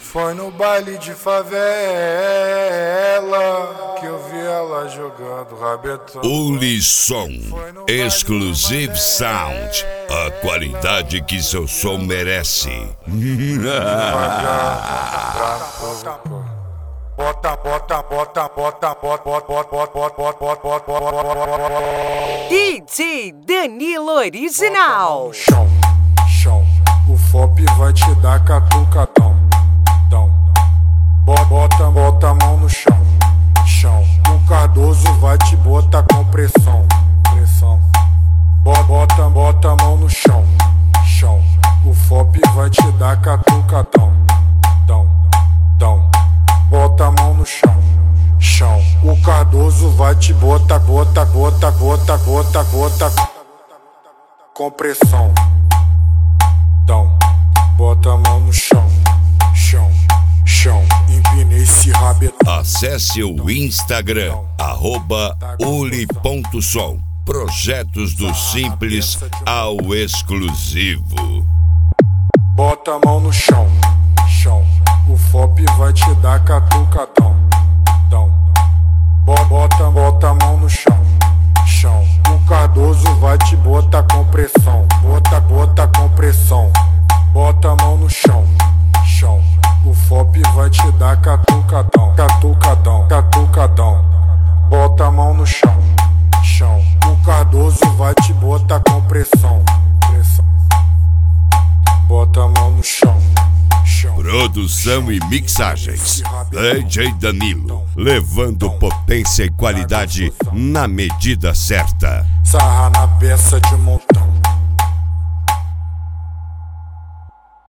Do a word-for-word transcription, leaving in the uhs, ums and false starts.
Foi no baile de favela que eu vi ela jogando rabetão. Ulissom Exclusive Sound, a qualidade que seu som merece. Bota, bota, bota, bota, bota, bota, bota, bota, bota, bota, bota. D J Danilo Original. Chão, chão, o F O P vai te dar catucadão. Bota, bota a mão no chão, chão. O Cardoso vai te botar com pressão, pressão. Bota, bota a mão no chão, chão. O F O P vai te dar catucadão, dão, dão. Bota a mão no chão, chão. O Cardoso vai te botar, bota, bota, bota, bota, bota com pressão, dão. Bota a mão no chão, chão. Chão, empinei esse rabetão. Acesse o Instagram, arroba uli.som. Projetos do simples ao exclusivo. Bota a mão no chão, chão. O F O P vai te dar catucadão, dão. Bota, bota a mão no chão, chão. O Cardoso vai te botar com pressão. Bota, bota com pressão. Bota a mão no chão, chão. O F O P vai te dar catucadão, catucadão, catucadão. Bota a mão no chão, chão. O Cardoso vai te botar com pressão, pressão. Bota a mão no chão, chão. Produção e mixagens D J Danilo, levando potência e qualidade na medida certa. Sarra na peça de mão